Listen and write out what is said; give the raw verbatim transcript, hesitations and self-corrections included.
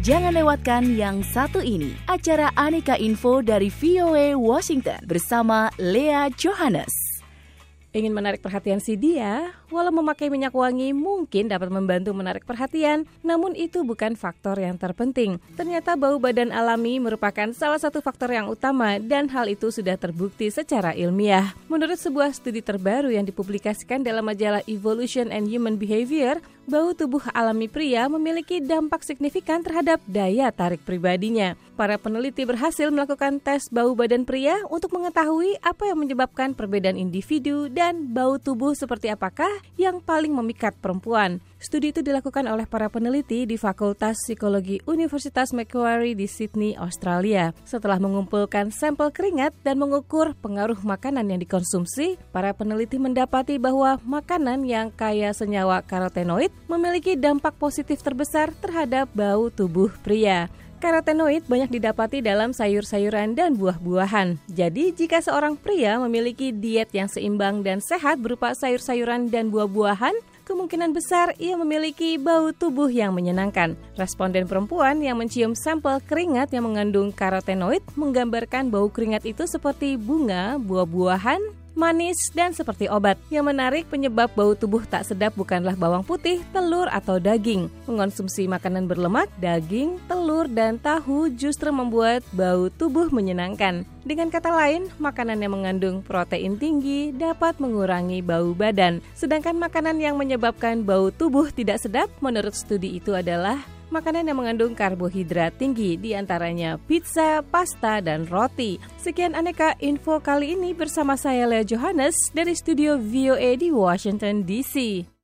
Jangan lewatkan yang satu ini, acara Aneka Info dari V O A Washington bersama Lea Johannes. Ingin menarik perhatian si dia? Walau memakai minyak wangi mungkin dapat membantu menarik perhatian, namun itu bukan faktor yang terpenting. Ternyata bau badan alami merupakan salah satu faktor yang utama dan hal itu sudah terbukti secara ilmiah. Menurut sebuah studi terbaru yang dipublikasikan dalam majalah Evolution and Human Behavior, bau tubuh alami pria memiliki dampak signifikan terhadap daya tarik pribadinya. Para peneliti berhasil melakukan tes bau badan pria untuk mengetahui apa yang menyebabkan perbedaan individu dan bau tubuh seperti apakah yang paling memikat perempuan. Studi itu dilakukan oleh para peneliti di Fakultas Psikologi Universitas Macquarie di Sydney, Australia. Setelah mengumpulkan sampel keringat dan mengukur pengaruh makanan yang dikonsumsi, para peneliti mendapati bahwa makanan yang kaya senyawa karotenoid memiliki dampak positif terbesar terhadap bau tubuh pria. Karotenoid banyak didapati dalam sayur-sayuran dan buah-buahan. Jadi, jika seorang pria memiliki diet yang seimbang dan sehat berupa sayur-sayuran dan buah-buahan, kemungkinan besar ia memiliki bau tubuh yang menyenangkan. Responden perempuan yang mencium sampel keringat yang mengandung karotenoid menggambarkan bau keringat itu seperti bunga, buah-buahan, manis, dan seperti obat. Yang menarik, penyebab bau tubuh tak sedap bukanlah bawang putih, telur, atau daging. Mengonsumsi makanan berlemak, daging, telur, dan tahu justru membuat bau tubuh menyenangkan. Dengan kata lain, makanan yang mengandung protein tinggi dapat mengurangi bau badan. Sedangkan makanan yang menyebabkan bau tubuh tidak sedap, menurut studi itu adalah makanan yang mengandung karbohidrat tinggi, diantaranya pizza, pasta, dan roti. Sekian Aneka Info kali ini bersama saya Lea Johannes dari studio V O A di Washington D C.